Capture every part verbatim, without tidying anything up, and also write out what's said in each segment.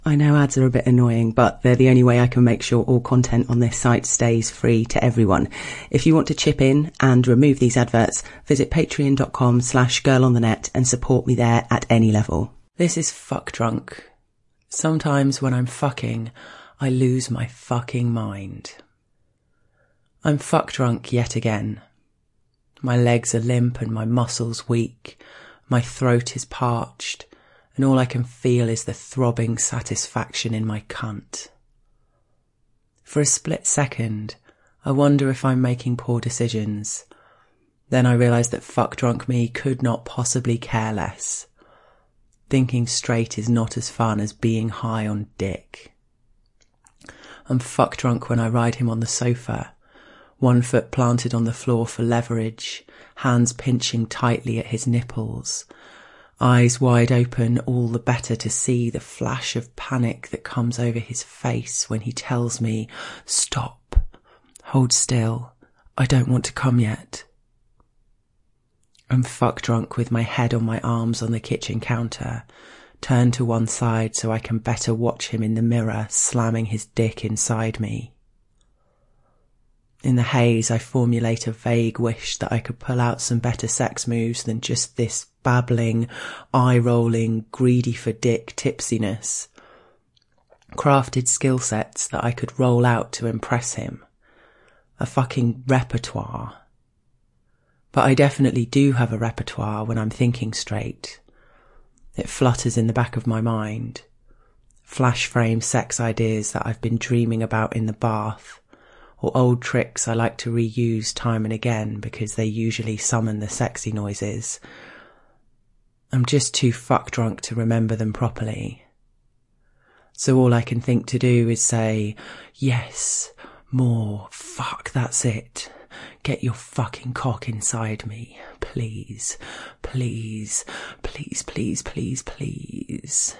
I know ads are a bit annoying, but they're the only way I can make sure all content on this site stays free to everyone. If you want to chip in and remove these adverts, visit patreon.com slash girlonthenet and support me there at any level. This is Fuck Drunk. Sometimes when I'm fucking, I lose my fucking mind. I'm fuck drunk yet again. My legs are limp and my muscles weak. My throat is parched. And all I can feel is the throbbing satisfaction in my cunt. For a split second, I wonder if I'm making poor decisions. Then I realise that fuck drunk me could not possibly care less. Thinking straight is not as fun as being high on dick. I'm fuck drunk when I ride him on the sofa, one foot planted on the floor for leverage, hands pinching tightly at his nipples, eyes wide open, all the better to see the flash of panic that comes over his face when he tells me, "Stop, hold still, I don't want to come yet." I'm fuck drunk with my head on my arms on the kitchen counter, turned to one side so I can better watch him in the mirror slamming his dick inside me. In the haze, I formulate a vague wish that I could pull out some better sex moves than just this babbling, eye-rolling, greedy-for-dick tipsiness. Crafted skill sets that I could roll out to impress him. A fucking repertoire. But I definitely do have a repertoire when I'm thinking straight. It flutters in the back of my mind. Flash frame sex ideas that I've been dreaming about in the bath, or old tricks I like to reuse time and again because they usually summon the sexy noises. I'm just too fuck drunk to remember them properly. So all I can think to do is say, yes, more, fuck, that's it. Get your fucking cock inside me, please, please, please, please, please, please.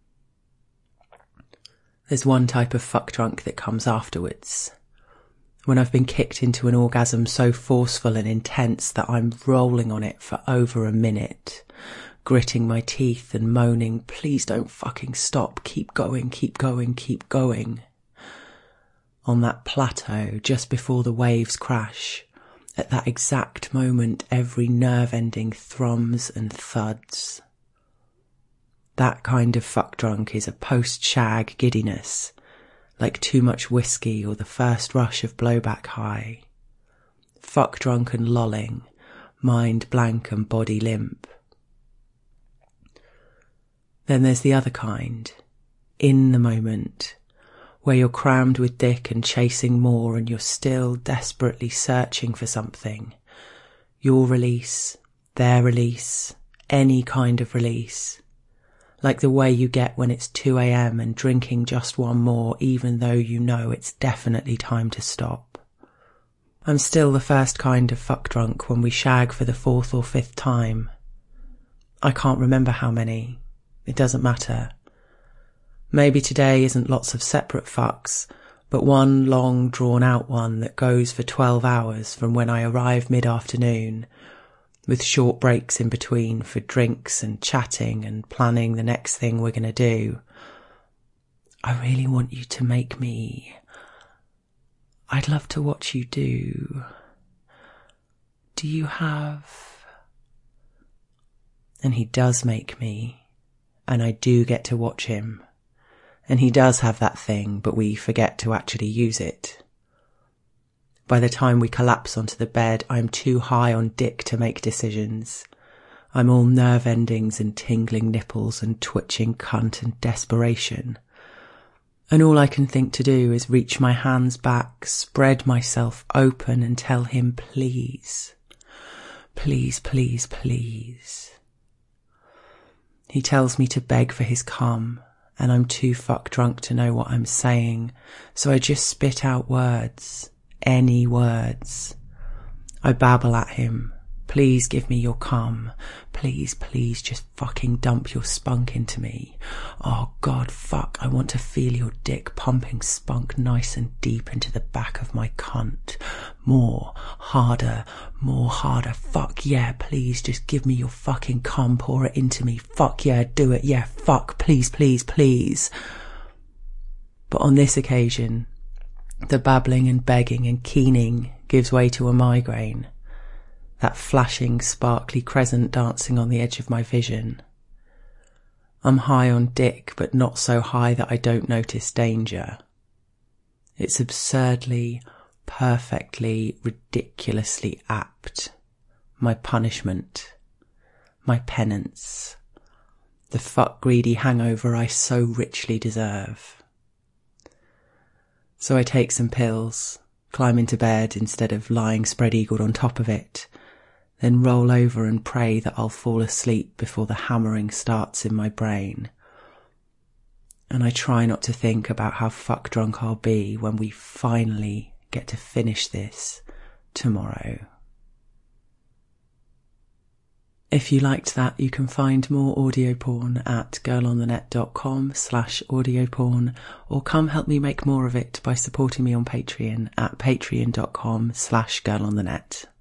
There's one type of fuck drunk that comes afterwards. When I've been kicked into an orgasm so forceful and intense that I'm rolling on it for over a minute, gritting my teeth and moaning, please don't fucking stop, keep going, keep going, keep going. On that plateau, just before the waves crash, at that exact moment every nerve ending thrums and thuds. That kind of fuck drunk is a post-shag giddiness, like too much whiskey or the first rush of blowback high. Fuck drunk and lolling, mind blank and body limp. Then there's the other kind, in the moment, where you're crammed with dick and chasing more and you're still desperately searching for something. Your release, their release, any kind of release. Like the way you get when it's two a.m. and drinking just one more even though you know it's definitely time to stop. I'm still the first kind of fuck drunk when we shag for the fourth or fifth time. I can't remember how many. It doesn't matter. Maybe today isn't lots of separate fucks, but one long drawn-out one that goes for twelve hours from when I arrive mid-afternoon, with short breaks in between for drinks and chatting and planning the next thing we're going to do. I really want you to make me. I'd love to watch you do. Do you have... And he does make me, and I do get to watch him. And he does have that thing, but we forget to actually use it. By the time we collapse onto the bed, I'm too high on dick to make decisions. I'm all nerve endings and tingling nipples and twitching cunt and desperation. And all I can think to do is reach my hands back, spread myself open and tell him please. Please, please, please. He tells me to beg for his cum, and I'm too fuck drunk to know what I'm saying, so I just spit out words. Any words. I babble at him. Please give me your cum. Please, please just fucking dump your spunk into me. Oh God, fuck, I want to feel your dick pumping spunk nice and deep into the back of my cunt. More, harder, more harder. Fuck yeah, please just give me your fucking cum, pour it into me. Fuck yeah, do it, yeah, fuck, please, please, please. But on this occasion, the babbling and begging and keening gives way to a migraine, that flashing, sparkly crescent dancing on the edge of my vision. I'm high on dick, but not so high that I don't notice danger. It's absurdly, perfectly, ridiculously apt. My punishment. My penance. The fuck-greedy hangover I so richly deserve. So I take some pills, climb into bed instead of lying spread-eagled on top of it, then roll over and pray that I'll fall asleep before the hammering starts in my brain. And I try not to think about how fuck drunk I'll be when we finally get to finish this tomorrow. If you liked that, you can find more audio porn at girlonthenet.com slash audio porn, or come help me make more of it by supporting me on Patreon at patreon.com slash girlonthenet.